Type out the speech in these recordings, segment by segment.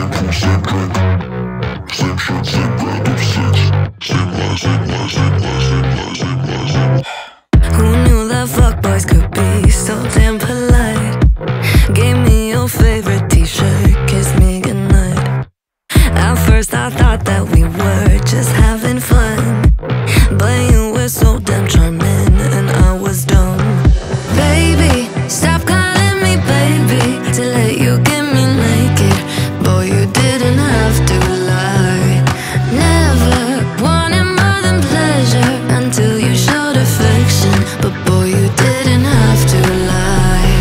pool, same drink. Same shirt, same brand of six. Same lies, same lies, same lies, same lies, same lies, same lies. Who knew that fuckboys could be so damn polite? Gave me your favorite t-shirt, kissed me goodnight. At first I thought that we were just having fun, but you were so damn charming and I was dumb. Baby, stop calling me baby to let you get me naked. Boy, you didn't have to lie. Never wanted more than pleasure until you showed affection. But boy, you didn't have to lie.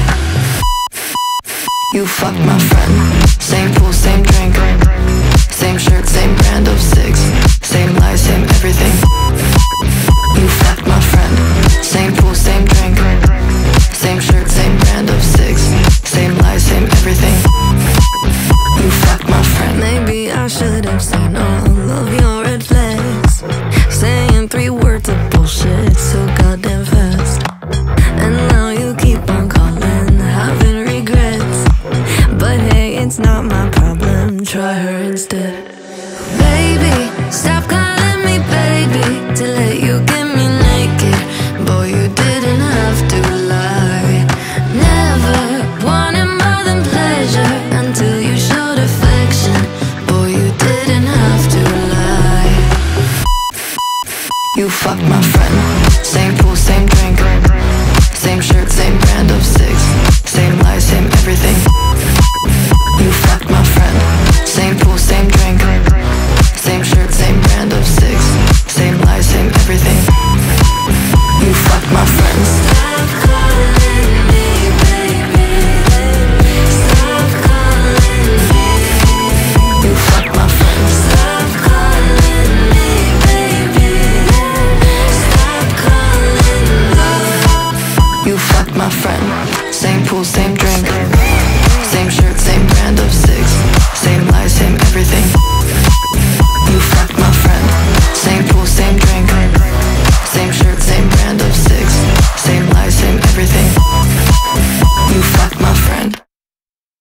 You fucked my friend. Same pool, same drink. Same shirt, same brand of six. Same lies, same everything. You fucked my friend. Same pool, same drink. Same shirt, same brand of six. Same lies, same everything. You fucked my friend. Maybe I should have seen all of your red flags. Saying 3 words of bullshit so goddamn fast. And now you keep on calling, having regrets. But hey, it's not my problem, try her instead.